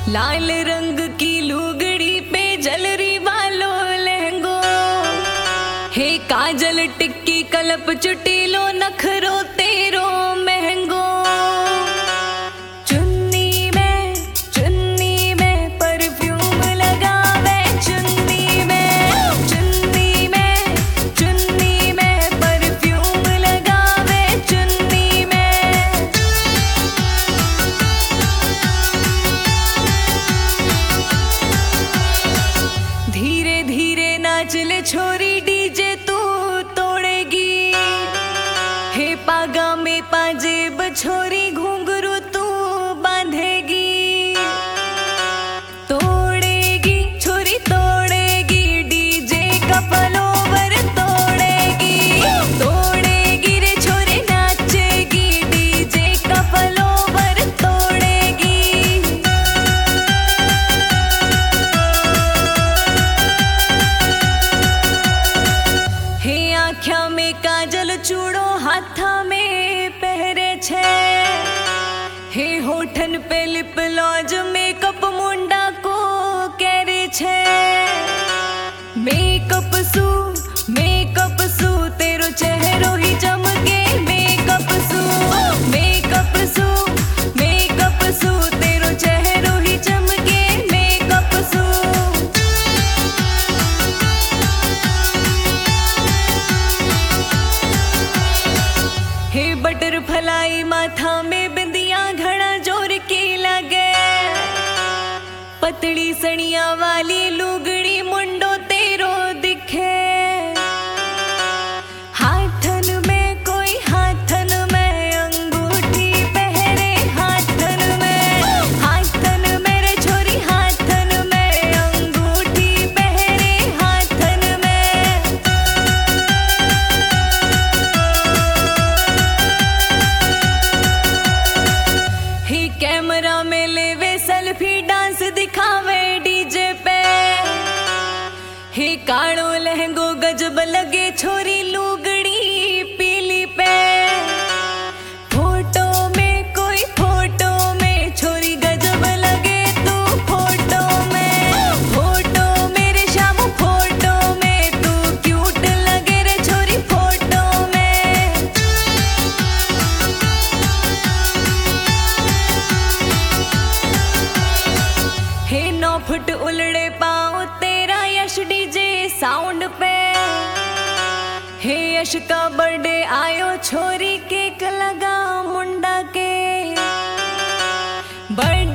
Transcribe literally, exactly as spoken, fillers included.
लाल रंग की लुगड़ी पे जलरी वालो लहंगो, हे काजल टिक्की कलप चुटीलो नखरो तेरो महंगो। चुन्नी में चुन्नी में परफ्यूम लगावे, चुन्नी में चुन्नी में चुन्नी में परफ्यूम लगावे, चुन्नी में। धीरे धीरे नाच ले छोरी डीजे तू तोड़ेगी, हे पागा में पाजेब छोरी घुंघरू तू बांधेगी। तोड़ेगी छोरी तोड़ेगी डीजे का फ्लोवर तोड़ेगी, तोड़ेगी रे छोरी नाचेगी डीजे का फ्लोवर तोड़ेगी। हे आँख्या में काजल चूड़ो हाथा में पहरे छे, हे होठन पे लिप लॉज मेकअप मुंडा को करे छे। मेकअप सू मेकअप सू तेरो चेहरो ही चमके, मेकअप सू मेकअप सू मेकअप सू तेरो चेहरो ही चमके, मेकअप सू। हे बटरफ्लाई माथा में बिंदिया घड़ा जोर की लगे, पतली सड़िया वाली लुगड़ी मुंडो तेरो दिखे। हाथन में कोई हाथन में अंगूठी पहरे, हाथन में हाथन मेरे छोरी हाथन में अंगूठी पहरे, हाथन में। ही कैमरा में लेवे सेल्फी डांस दिखावे डीजे पे, ही काड़ो लहंगो गजब लगे छोरी लुगड़ी पीली पे। फोटो में कोई फोटो में छोरी गजब लगे तू फोटो में, फोटो मेरे शाम फोटो में तू क्यूट लगे रे छोरी फोटो में। हे नौ फुट उलड़े पाँव तेरा यश डीजे साउंड पे, हे यश का बर्थडे आयो छोरी केक लगा मुंडा के। बर्थडे